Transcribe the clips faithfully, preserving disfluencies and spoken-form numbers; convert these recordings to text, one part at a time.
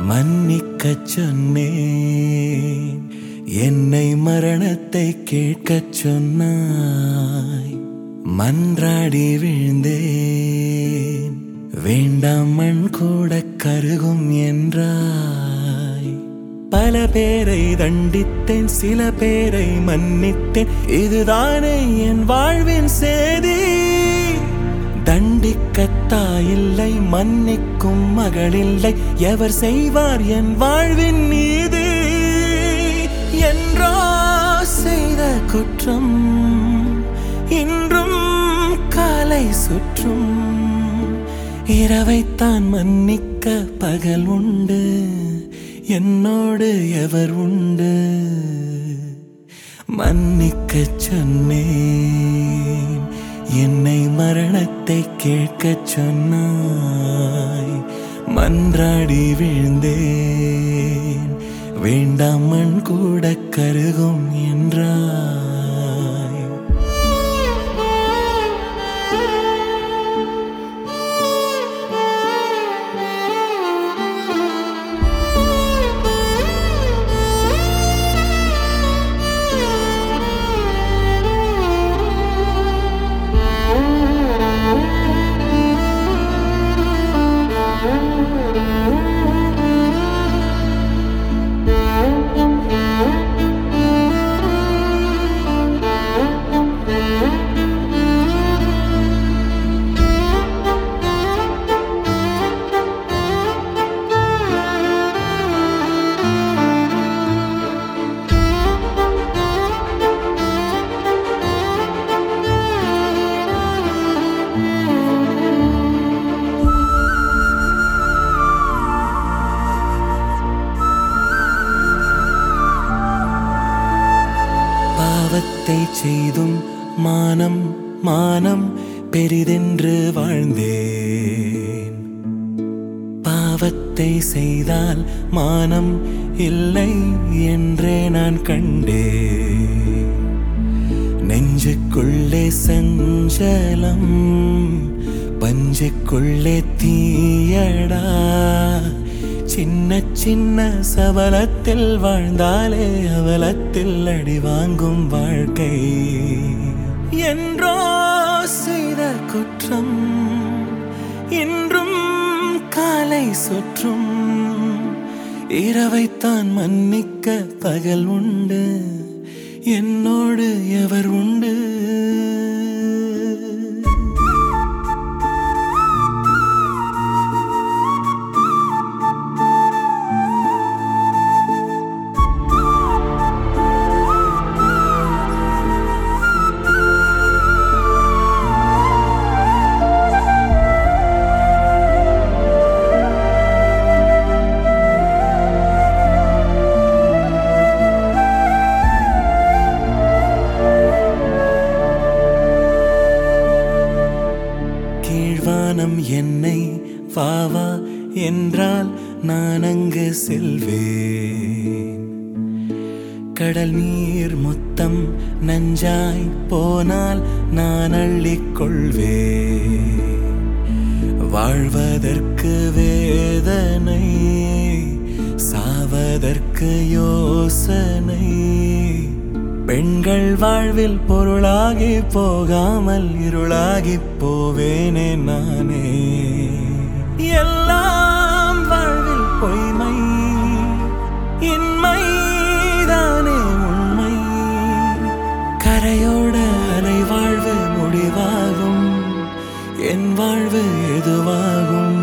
மன்னிக்கச் சொன்னேன், என்னை மரணத்தை கேட்கச் சொன்னாய். மன்றாடி விழுந்தேன், வேண்டாம் மண் கூட கருகும் என்றாய். பல பேரை தண்டித்தேன், சில பேரை மன்னித்தேன், இதுதானே என் வாழ்வின் சேதி. தண்டிக்கத்தாயில்லை, மன்னிக்கும் மகளில்லை, எவர் செய்வார் என் வாழ்வின் நீதி. என்றோ செய்த குற்றம் இன்றும் காலை சுற்றும். இரவைத்தான் மன்னிக்க பகல் உண்டு, என்னோடு எவர் உண்டு. மன்னிக்கச் சொன்னேன், என்னை மரணத்தை கேட்கச் சொன்னாய். மன்றாடி விழுந்தேன், வேண்டாம் மண் கூட கருகும் என்றாய். பாவத்தை செய்தும் மானம் மானம் பெரிதென்று வாழ்ந்தேன். பாவத்தை செய்தால் மானம் இல்லை என்றே நான் கண்டேன். நெஞ்சுக்குள்ளே சஞ்சலம், பஞ்சுக்குள்ளே தீயடா. சின்ன சின்ன சபலத்தில் வாழ்ந்தாலே அவலத்தில் அடி வாங்கும் வாழ்க்கை. என்றோ செய்த குற்றம் இன்றும் காலை சுற்றும். இரவைத்தான் மன்னிக்க பகல் உண்டு, என்னோடு எவர் உண்டு. கீழ்வானம் என்னை வாவா என்றால் நான் அங்கு செல்வேன். கடல் நீர் மொத்தம் நஞ்சாய் போனால் நான் அள்ளிக்கொள்வேன். வாழ்வதற்கு வேதனை, சாவதற்கு யோசனை. பெண்கள் வாழ்வில் பொருளாகி போகாமல் இருளாகி போவேனே நானே. எல்லாம் வாழ்வில் பொய்மை, இன்மைதானே உண்மை. கரையோட அலை வாழ்வு முடிவாகும், என் வாழ்வு எதுவாகும்.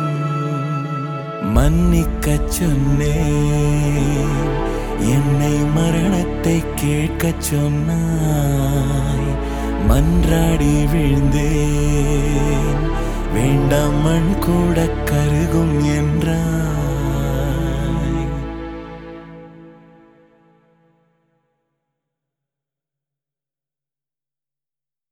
மன்னிக்கச் சொன்னேன், என்னை மரணத்தை கேட்கச் சொன்னாய். மன்றாடி விழுந்தேன், வேண்டாம் மண் கூட கருகும் என்றாய்.